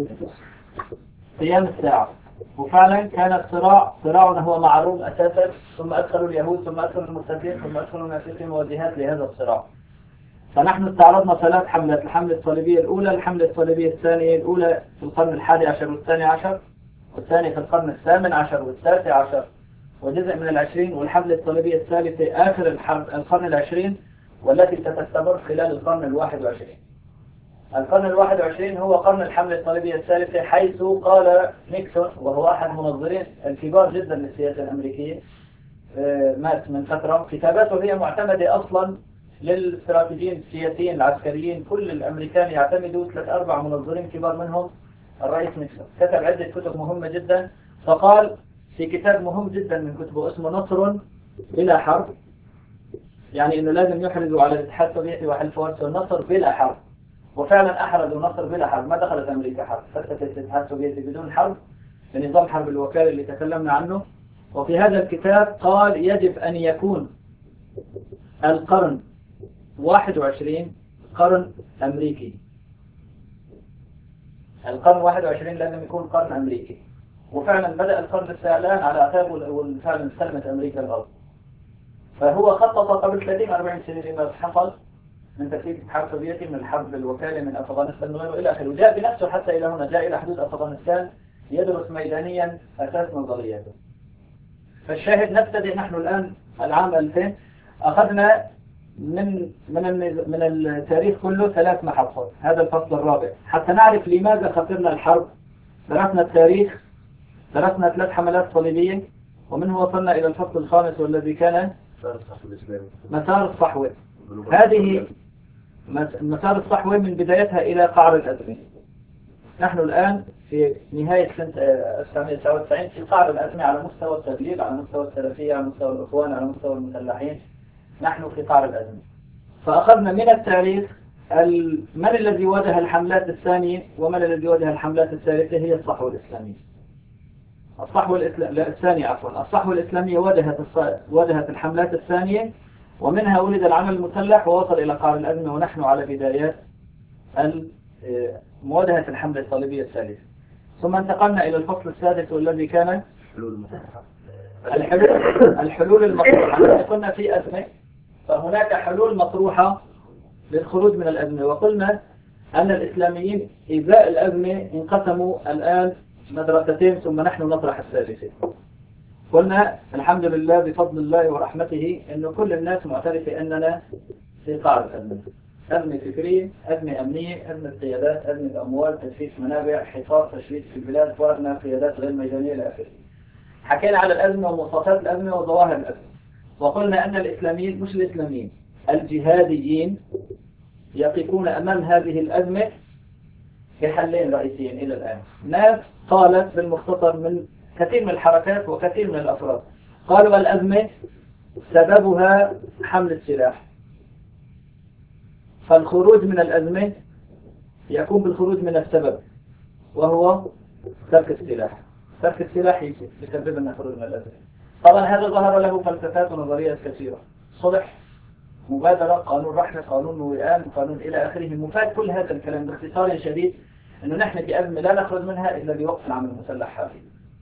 قيام الساعة. وفعلا كان الصراع صراعنا هو مع الروم أساسا، ثم أدخلوا اليهود، ثم أدخلوا المرتدين، ثم أدخلوا الناس في موجهات لهذا الصراع. فنحن استعرضنا ثلاث حملات: الحملة الصليبية الأولى، الحملة الصليبية الثانية، الأولى في القرن الحادي عشر والثاني عشر، والثانية في القرن الثامن عشر والتاسع عشر وجزء من العشرين، والحملة الصليبية الثالثة آخر القرن العشرين والتي ستستمر خلال القرن الواحد وعشرين. القرن الواحد وعشرين هو قرن الحملة الصليبية الثالثة، حيث قال نيكسون، وهو أحد المنظرين الكبار جدا للسياسة الأمريكية، مات من فترة، كتاباته هي معتمدة أصلا للاستراتيجيين السياسيين العسكريين. كل الأمريكان يعتمدوا ثلاث أربع منظرين كبار منهم الرئيس نيكسون. كتب عدة كتب مهمة جدا، فقال في كتاب مهم جدا من كتبه اسمه نصر بلا حرب، يعني أنه لازم يحرزوا على الاتحاد السوفيتي وحلفه النصر بلا حرب. وفعلا أحرزوا نصر بلا حرب، ما دخلت أمريكا حرب، فتت الاتحاد السوفيتي بدون حرب بنظام حرب الوكالة اللي تكلمنا عنه. وفي هذا الكتاب قال يجب أن يكون القرن واحد وعشرين قرن أمريكي. القرن واحد وعشرين لازم يكون قرن أمريكي. وفعلا بدأ القرن الاستعلان على أعتابه، وفعلا استلمت أمريكا الأرض. فهو خطط قبل ثلاثين أربعين سنة لما حصل من تفكيك الاتحاد السوفيتي، من الحرب الوكالة من أفغانستان وغيره إلى آخره، وجاء بنفسه حتى إلى هنا، جاء إلى حدود أفغانستان يدرس ميدانيا أساس نظرياته. فالشاهد نبتدئ نحن الآن العام ألفين، أخذنا من من من التاريخ كله ثلاث محطات، هذا الفصل الرابع، حتى نعرف لماذا خسرنا الحرب. درسنا التاريخ، درسنا ثلاث حملات صليبية، ومنه وصلنا إلى الفصل الخامس والذي كان مسار الصحوة. هذه مسار الصحوة من بدايتها إلى قعر الأزمة. نحن الآن في نهاية سنة ألف وتسعمئة وتسعة وتسعين في قعر الأزمة على مستوى التبليغ، على مستوى السلفية، على مستوى الإخوان، على مستوى المسلحين. نحن في قعر الأزمة. فأخذنا من التاريخ من الذي واجه الحملات الثانية ومن الذي واجه الحملات الثالثة. هي الصحوة الإسلامية. الصحوة الإسلام... لا الثانية عفوا الصحوة الإسلامية واجهت الص... واجهت الحملات الثانية، ومنها ولد العمل المسلح ووصل إلى قعر الأزمة، ونحن على بدايات مواجهة الحملة الصليبية الثالثة. ثم انتقلنا إلى الفصل السادس والذي كان الحلول الحلول المطروحة. قلنا في أزمة، فهناك حلول مطروحة للخروج من الأزمة، وقلنا أن الإسلاميين إزاء الأزمة انقسموا الآن مدرستين، ثم نحن نطرح الثالثة. قلنا الحمد لله بفضل الله ورحمته أن كل الناس معترفة أننا في قعر الأزمة. أزمة فكرية، أزمة أمنية، أزمة قيادات، أزمة أموال، تجفيف منابع، حصار، تشويش في البلاد، فرضنا قيادات غير ميدانية إلى آخره. حكينا على الأزمة ومواصفات الأزمة وظواهر الأزمة، وقلنا أن الإسلاميين مش الإسلاميين الجهاديين يقفون أمام هذه الأزمة بحلين رئيسيين إلى الآن. ناس قالت بالمختصر من كثير من الحركات وكثير من الأفراد، قالوا الأزمة سببها حمل السلاح، فالخروج من الأزمة يكون بالخروج من السبب وهو ترك السلاح. ترك السلاح يسبب لنا خروج من الأزمة. طبعا هذا ظهر له فلسفات ونظريات كثيرة، صلح، مبادرة، قانون رحمة، قانون وئام، قانون إلى آخره. مفاد كل هذا الكلام باختصار شديد أنه نحن في أزمة لا نخرج منها إلا بوقف العمل المسلح هذه.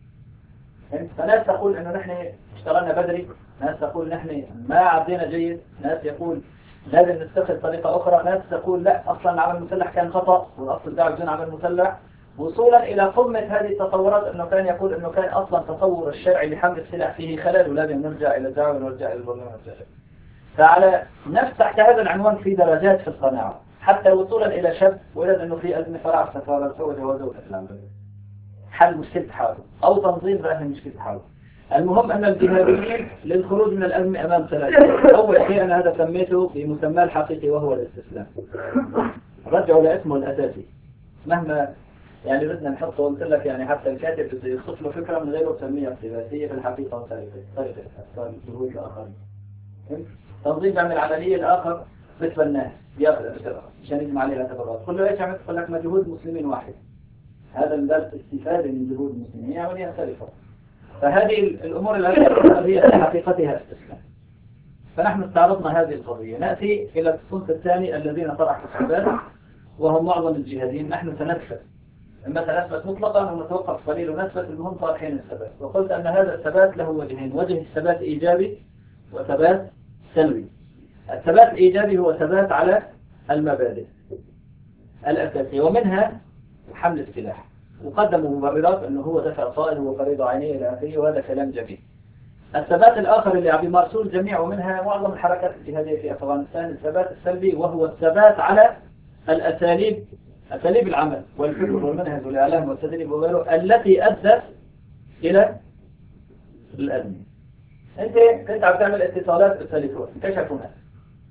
فناس تقول أنه نحن اشتغلنا بدري، ناس تقول نحن ما عدينا جيد، ناس يقول لازم نتخذ طريقة أخرى، ناس تقول لا أصلا العمل المسلح كان خطأ والأصل دعوة بدون عمل مسلح، وصولا إلى قمة هذه التطورات أنه كان يقول أنه كان أصلا تصور الشرعي لحمل السلاح فيه خلل ولازم نرجع إلى الدعوة ونرجع إلى البرلمان السلفي. فعلى نفس تحت هذا العنوان في درجات في القناعة، حتى وصولا إلى شاب ولد أنه في أزمة فرع استثارة سوى جوازه الإسلام حل مشكلة حاله أو تنظيم رأي مشكلة حاله. المهم أن الجهاديين للخروج من الأزمة أمام ثلاثة. أول شيء أنا هذا سميته بمسمى الحقيقي وهو الاستسلام. رجعوا لاسمه الأساسي مهما يعني بدنا نحطه. قلت لك يعني حتى الكاتب بده يخصف له فكرة من غيره بسميها اقتباسية في الحقيقة وطريقة طريقة أفكار الجهود الآخرين. تنظيم يعمل عملية الآخر بتبناه بياخذ أفكار عشان يجمع عليها اعتبارات. كل ايش عملت؟ قال لك مجهود مسلمين واحد. هذا الباب استفادة من جهود المسلمين، هي عملية سلفة. فهذه الأمور التي هي في حقيقتها استسلام. فنحن استعرضنا هذه القضية. نأتي إلى الصنف الثاني الذين طرحوا الثبات وهم معظم الجهاديين. نحن سنثبت، إما سنثبت مطلقا ونتوقف قليل ونثبت، المهم طارحين الثبات. وقلت أن هذا الثبات له وجهين، وجه الثبات إيجابي وثبات سلبي. الثبات الإيجابي هو ثبات على المبادئ الأساسية، ومنها حمل السلاح، وقدموا مبررات أنه هو دفع صائل وفريضة عينية إلى آخره، وهذا كلام جميل. الثبات الآخر اللي عم يمارسوه الجميع ومنها معظم الحركات الجهادية في أفغانستان الثبات السلبي، وهو الثبات على الأساليب أساليب العمل والفكر والمنهج والإعلام والتدريب وغيره التي أدت إلى الأزمة. أنت كنت عم تعمل اتصالات بالتليفون، اكتشفوا ناس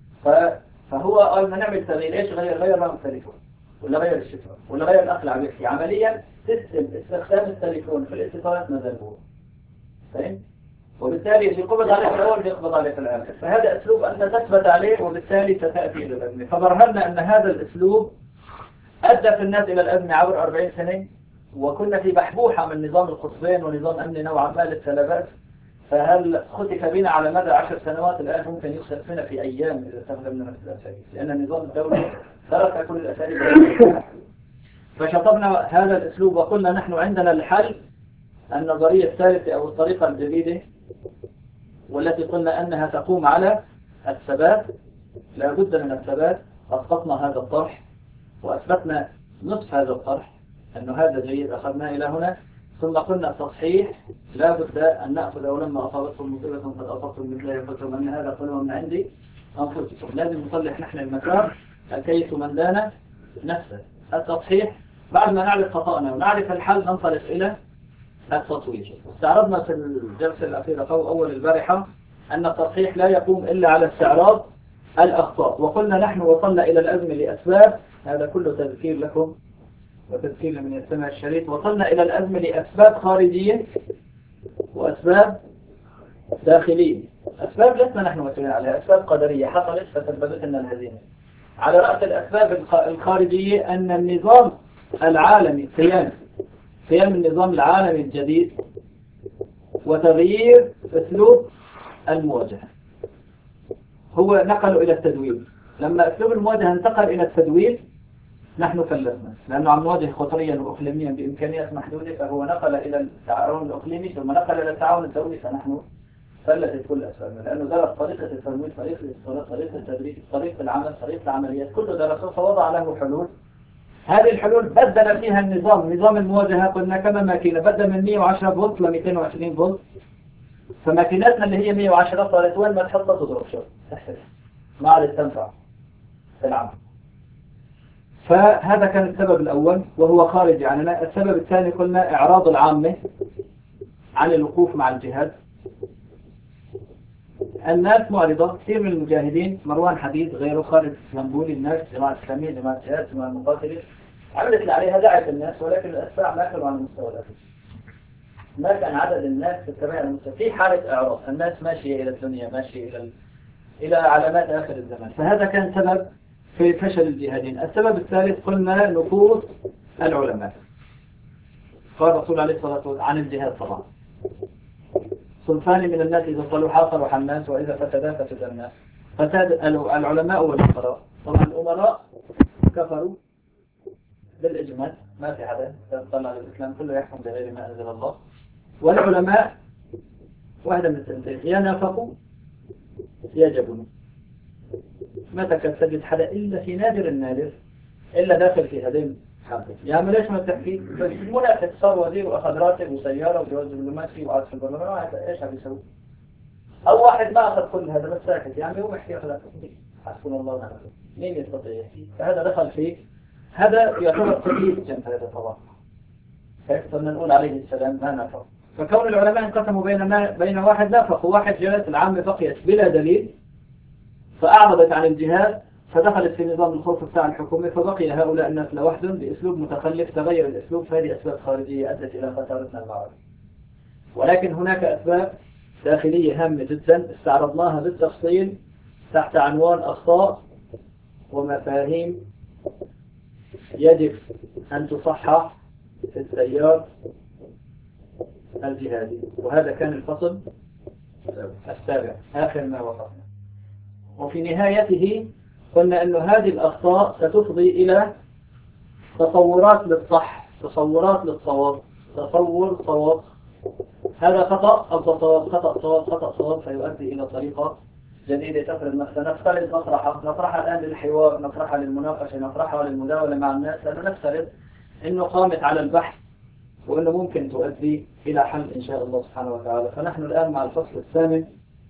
فهو قال ما نعمل تغيير. ايش غير؟ غير رقم التليفون ولا غير الشفرة ولا غير الأخ اللي عم يحكي. عمليا سيستم استخدام التليفون في الاتصالات ما زال هو فاهم، وبالتالي اللي قبض عليه في الأول بيقبض عليه في الآخر. فهذا أسلوب أنت تثبت عليه وبالتالي ستأتي إلى الأزمة. فبرهنا أن هذا الأسلوب أدى في الناس إلى الأزمة عبر أربعين سنة، وكنا في بحبوحة من نظام القطبين ونظام أمني نوعا ما لسه لا بأس. فهل خطف بنا على مدى عشر سنوات الآن ممكن يخسف فينا في أيام إذا استخدمنا نفس الأساليب، لأن النظام الدولي ترك كل الأساليب. فشطبنا هذا الأسلوب وقلنا نحن عندنا الحل. النظرية الثالثة أو الطريقة الجديدة والتي قلنا أنها تقوم على الثبات، لا بد من الثبات. أسقطنا هذا الطرح وأثبتنا نصف هذا الطرح أنه هذا جيد، أخذناه إلى هنا. ثم قلنا التصحيح لا بد أن نأخذ ولما أصابتكم مصيبة قد أصبتم مثلها قلتم أن هذا قلوا من عندي أنفسكم. لازم نصلح نحن المسار، الكيس من دان نفسه. التصحيح بعد ما نعرف خطأنا ونعرف الحل ننطلق إلى التطوير. استعرضنا في الجلسة الأخيرة أو أول البارحة أن التصحيح لا يقوم إلا على استعراض الأخطاء، وقلنا نحن وصلنا إلى الأزمة لأسباب، هذا كله تذكير لكم وتذكير لمن يستمع الشريط. وصلنا إلى الأزمة لأسباب خارجية وأسباب داخلية. أسباب لسنا نحن مسؤولين عليها، أسباب قدرية حصلت فسببت لنا الهزيمة. على رأس الأسباب الخارجية أن النظام العالمي قيام قيام النظام العالمي الجديد وتغيير أسلوب المواجهة هو نقله إلى التدوير. لما أسلوب المواجهة انتقل إلى التدوير نحن فلسنا، لأنه عم نواجه قطريا وإقليميا بإمكانيات محدودة، فهو نقل إلى التعاون الإقليمي ثم نقل إلى التعاون الدولي، فنحن فلتت كل أسبابنا، لأنه درس طريقة التمويل، طريقة الاتصالات، طريقة التدريس، طريقة العمل، طريقة العمليات، كله درسه فوضع له حلول. هذه الحلول بدل فيها النظام، نظام المواجهة قلنا كما ماكينة بدل من مئة وعشرة فولت ل مئتين وعشرين فولت، فماكيناتنا اللي هي مئة وعشرة صارت وين ما تحطها تضرب شو تحسس ما عاد تنفع في العمل. فهذا كان السبب الأول وهو خارجي عننا. السبب الثاني قلنا إعراض العامة عن الوقوف مع الجهاد. الناس معرضة، كثير من المجاهدين مروان حديد غيره خالد اسلامبولي، الناس جماعة إسلامية، جماعة جهاد، جماعة مقاتلة عملت اللي عليها، دعت الناس، ولكن الأتباع ما كانوا على المستوى الأساسي. ما كان عدد الناس تتبع على المستوى، في حالة إعراض، الناس ماشية إلى الدنيا، ماشية إلى ال... إلى علامات آخر الزمان، فهذا كان سبب في فشل الجهادين. السبب الثالث قلنا نفوذ العلماء. قال الرسول عليه الصلاة والسلام عن الجهاد طبعا: صنفان من الناس إذا صلحا صلح الناس وإذا فسدا فسد الناس. فساد العلماء والأمراء. طبعا الأمراء كفروا بالإجمال، ما في حدا يطلع على الإسلام، كله يحكم بغير ما أنزل الله. والعلماء واحدة من الثنتين، يا نافقوا يا جبنوا. ما تكاد تجد حدا إلا في نادر النادر إلا داخل في هذين حاضر. يا عم ليش ما بتحكي؟ بس المنافق صار وزير وأخذ راتب وسيارة وجواز دبلوماسي وقعد في البرلمان، إيش عم يسوي؟ أو واحد ما أخذ كل هذا بس ساكت، يا عمي هو يحكي أخلاق، حسبنا الله ونعم الوكيل، مين يستطيع يحكي؟ فهذا دخل فيه، هذا يعتبر تكليف جنب هذا طبعا. كيف بدنا نقول عليه السلام ما نافق؟ فكون العلماء انقسموا بين ما بين واحد نافق وواحد جلس، العامة بقيت بلا دليل فأعرضت عن الجهاد، فدخلت في نظام الخوف بتاع الحكومة، فبقي هؤلاء الناس لوحدهم بأسلوب متخلف، تغير الأسلوب، فهذه أسباب خارجية أدت إلى خسارتنا المعركة. ولكن هناك أسباب داخلية هامة جدا استعرضناها بالتفصيل تحت عنوان أخطاء ومفاهيم يجب أن تصحح في التيار الجهادي، وهذا كان الفصل السابع آخر ما وصلنا. وفي نهايته قلنا أن هذه الأخطاء ستفضي إلى تصورات للصح، تصورات للصواب، تصور صواب هذا خطأ أو تصور خطأ صواب خطأ صواب، فيؤدي إلى طريقة جديدة تفرض نفسها. نفترض نطرحها نطرحها الآن للحوار، نطرحها للمناقشة، نطرحها للمداولة مع الناس، لأنه نفترض أنه قامت على البحث وأنه ممكن تؤدي إلى حل إن شاء الله سبحانه وتعالى. فنحن الآن مع الفصل الثامن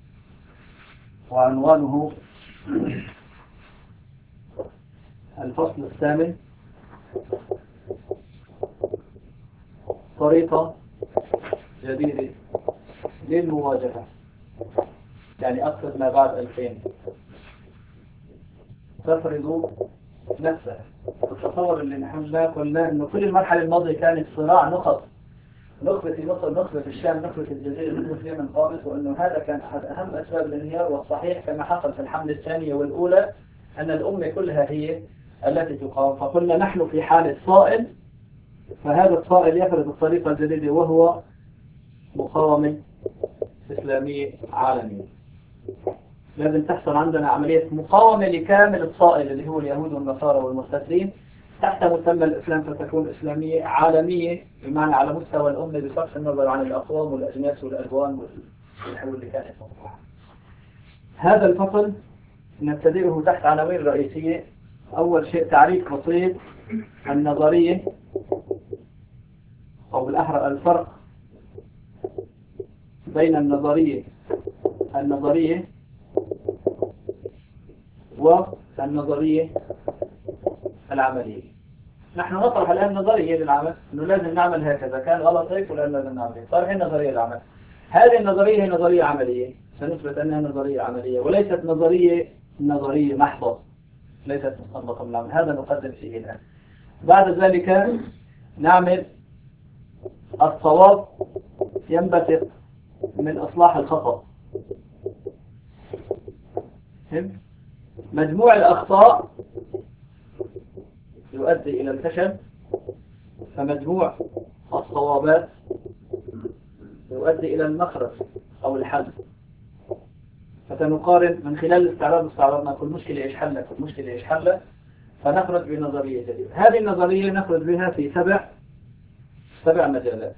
وعنوانه الفصل الثامن طريقة جديدة للمواجهة، يعني أقصد ما بعد ألفين تفرض نفسها. التصور اللي نحن قلنا أنه كل المرحلة الماضية كانت صراع نخب، نخبة في مصر، نخبة في الشام، نخبة في الجزيرة، نخبة في اليمن قامت، وأنه هذا كان أحد أهم أسباب الانهيار. والصحيح كما حصل في الحملة الثانية والأولى أن الأمة كلها هي التي تقاوم. فقلنا نحن في حالة صائل، فهذا الصائل يفرض الطريقة الجديدة وهو مقاومة إسلامية عالمية. لازم تحصل عندنا عملية مقاومة لكامل الصائل اللي هو اليهود والنصارى والمرتدين تحت مسمى الإسلام، فتكون إسلامية عالمية بمعنى على مستوى الأمة بصرف النظر عن الأقوام والأجناس والألوان الحلول اللي كانت مطروحة. هذا الفصل نبتدئه تحت عناوين رئيسية. أول شيء تعريف بسيط النظرية، أو بالأحرى الفرق بين النظرية النظرية والنظرية العملية. نحن نطرح الآن نظرية للعمل، إنه لازم نعمل هكذا، كان غلط هيك ولا لازم نعمل هيك. طرح النظرية للعمل. هذه النظرية هي نظرية عملية، سنثبت أنها نظرية عملية وليست نظرية نظرية محضة، ليست مستنبطة من العمل. هذا نقدم فيه الآن. بعد ذلك نعمل الصواب ينبثق من إصلاح الخطأ. مجموع الأخطاء يؤدي إلى الفشل، فمجموع الصوابات يؤدي إلى المخرج أو الحل. فسنقارن من خلال الاستعراض استعرضنا كل مشكلة إيش حلها، كل مشكلة إيش حلها، فنخرج بنظرية جديدة. هذه النظرية نخرج بها في سبع سبع مجالات.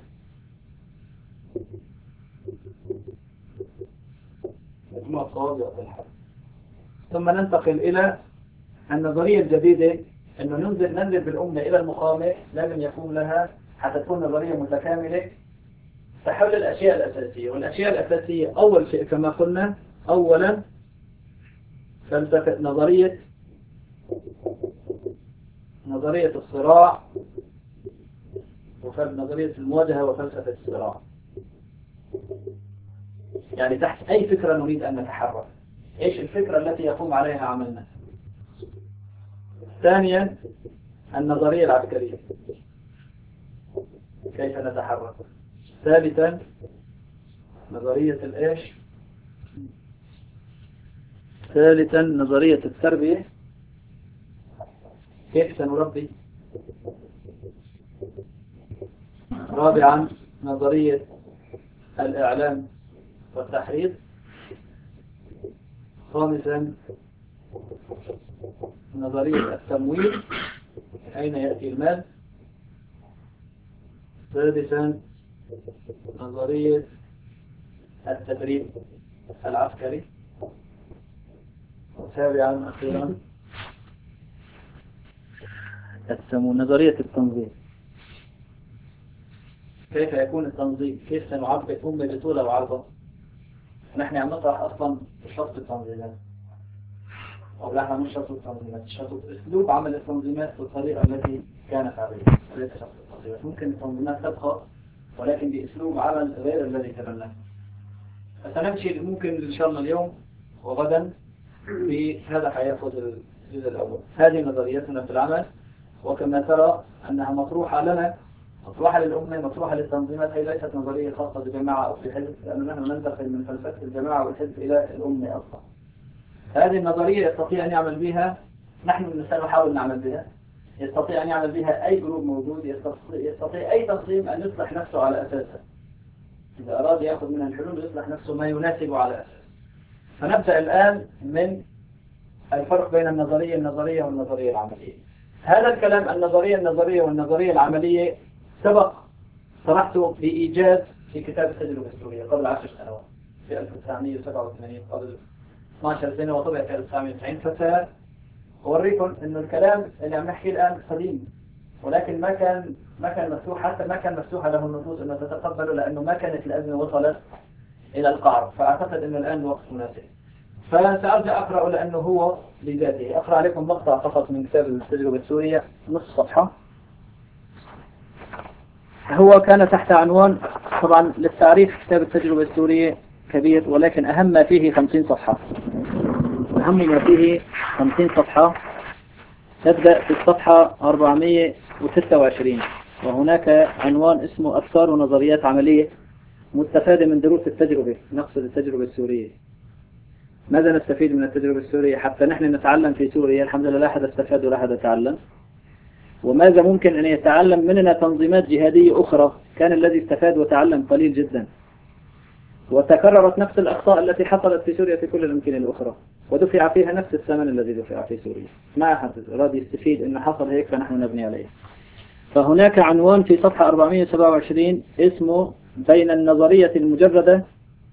مجموع الصواب يؤدي الحل. ثم ننتقل إلى النظرية الجديدة، أنه ننزل ننزل بالأمة إلى المقامة. لازم يكون لها حتى تكون نظرية متكاملة تحل الأشياء الأساسية. والأشياء الأساسية أول شيء كما قلنا، أولا فلسفة نظرية نظرية الصراع، ونظرية المواجهة وفلسفة الصراع. يعني تحت أي فكرة نريد أن نتحرك، إيش الفكرة التي يقوم عليها عملنا. ثانيا النظرية العسكرية، كيف نتحرك. ثالثا نظرية الإيش ثالثا نظرية التربية، كيف سنربي. رابعا نظرية الإعلام والتحريض. خامسا نظرية التمويل، أين يأتي المال. سادسا نظرية التدريب العسكري. سابعا أخيرا نظرية التنظيم، كيف يكون التنظيم، كيف سنعبر أمة بطولة وعرضة. نحن عم نطرح أصلا شرط التنظيمات، أو لا مش شرط التنظيمات، شرط أسلوب عمل التنظيمات بالطريقة التي كانت عليها، ليس شرط التنظيمات. ممكن التنظيمات تبقى ولكن بأسلوب عمل غير الذي تبناه. فسنمشي ممكن إن شاء الله اليوم وغدا بهذا حيأخذ الجزء الأول. هذه نظريتنا في العمل، وكما ترى أنها مطروحة لنا، مطروحة للأمة، مطروحة للتنظيمات. هي ليست نظرية خاصة بجماعة أو في حزب، لأننا نحن ننتقل من فلسفة الجماعة والحزب إلى الأمة أصلا. هذه النظرية يستطيع أن يعمل بها، نحن سنحاول نعمل بها، يستطيع أن يعمل بها أي جروب موجود، يستطيع, يستطيع أي تنظيم أن يصلح نفسه على أساسها. إذا أراد يأخذ منها الحلول يصلح نفسه ما يناسبه على أساس. فنبدأ الآن من الفرق بين النظرية النظرية والنظرية العملية. هذا الكلام النظرية النظرية والنظرية العملية سبق طرحته بإيجاز في كتاب التجربة السورية قبل عشر سنوات في ألف وتسعمئة وسبعة وثمانين، قبل اثنتي عشرة سنة، وطبع في ألف وتسعمئة وتسعين. فسأوريكم إنه الكلام اللي عم نحكيه الآن قديم، ولكن ما كان ما كان مفتوح، حتى ما كان مفتوحة له النفوس إنه تتقبله، لأنه ما كانت الأزمة وصلت إلى القعر. فأعتقد إنه الآن الوقت مناسب. فسأرجع أقرأ لأنه هو لذاته. أقرأ عليكم مقطع فقط من كتاب التجربة السورية، نصف صفحة. هو كان تحت عنوان، طبعا للتعريف كتاب التجربة السورية كبير، ولكن أهم ما فيه خمسين صفحة. أهم ما فيه خمسين صفحة. نبدأ في الصفحة أربعمئة وستة وعشرين، وهناك عنوان اسمه أفكار ونظريات عملية مستفادة من دروس التجربة. نقصد التجربة السورية. ماذا نستفيد من التجربة السورية حتى نحن نتعلم في سوريا؟ الحمد لله لا أحد استفاد ولا أحد تعلم. وماذا ممكن أن يتعلم مننا تنظيمات جهادية أخرى كان الذي استفاد وتعلم قليل جدا، وتكررت نفس الأخطاء التي حصلت في سوريا في كل الأمكنة الأخرى، ودفع فيها نفس الثمن الذي دفع في سوريا. ما أحد راد يستفيد أن حصل هيك فنحن نبني عليه. فهناك عنوان في صفحة أربعمئة وسبعة وعشرين اسمه بين النظرية المجردة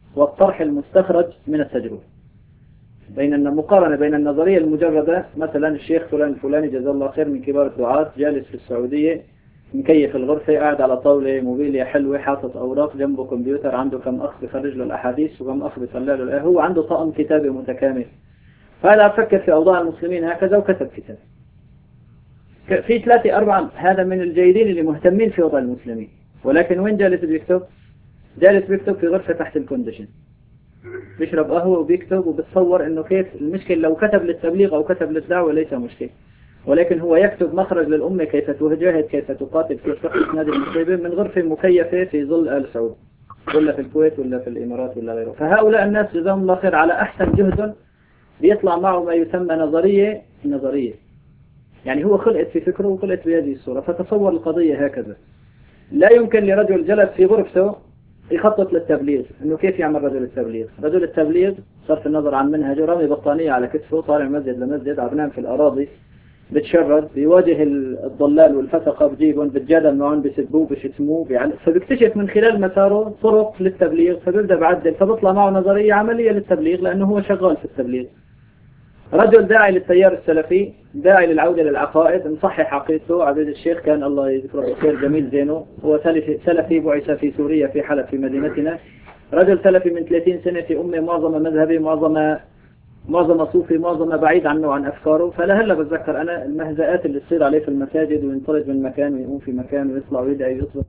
والطرح المستخرج من التجربة، بين المقارنة بين النظرية المجردة. مثلا الشيخ فلان الفلاني جزاه الله خير من كبار الدعاة جالس في السعودية مكيف الغرفة، قاعد على طاولة موبيليا حلوة، حاطط أوراق، جنبه كمبيوتر، عنده كم أخ بيخرج له الأحاديث وكم أخ بيطلع له الآية، هو عنده طقم كتابة متكامل. فهذا فكر في أوضاع المسلمين هكذا وكتب كتاب في ثلاثة أربعة. هذا من الجيدين اللي مهتمين في وضع المسلمين، ولكن وين جالس بيكتب؟ جالس بيكتب في غرفة تحت الكونديشن، بيشرب قهوة وبيكتب وبتصور إنه كيف المشكلة. لو كتب للتبليغ أو كتب للدعوة ليس مشكلة، ولكن هو يكتب مخرج للأمة، كيف تجاهد، كيف تقاتل، كيف تحدث نادي المصيبين من غرفة مكيفة في ظل آل سعود، ولا في الكويت ولا في الإمارات ولا غيره. فهؤلاء الناس جزاهم الله خير على أحسن جهد بيطلع معه ما يسمى نظرية نظرية يعني هو خلقت في فكره وخلقت بهذه الصورة. فتصور القضية هكذا. لا يمكن لرجل جلس في غرفته يخطط للتبليغ، انه كيف يعمل رجل التبليغ. رجل التبليغ صرف النظر عن منهجه، رامي بطانية على كتفه، طالع مسجد لمسجد، عبنان في الأراضي، بتشرد، بيواجه الضلال والفسقة، بجيبهم، بتجادل معهم، بيسبوه، بيشتموه، بيعلق. فبيكتشف من خلال مساره طرق للتبليغ، فبيبدأ بعدل، فبطلع معه نظرية عملية للتبليغ لأنه هو شغال في التبليغ. رجل داعي للتيار السلفي، داعي للعودة للعقائد، مصحح عقيدته. عبد الشيخ كان الله يذكره بالخير جميل زينه، هو سلفي بعث في سوريا في حلب في مدينتنا. رجل سلفي من ثلاثين سنة في أمة معظم مذهبي، معظم معظم صوفي، معظم بعيد عنه وعن أفكاره. فلا هلا بتذكر أنا المهزئات اللي تصير عليه في المساجد، وينطرد من مكان ويقوم في مكان ويطلع ويدعي ويطلب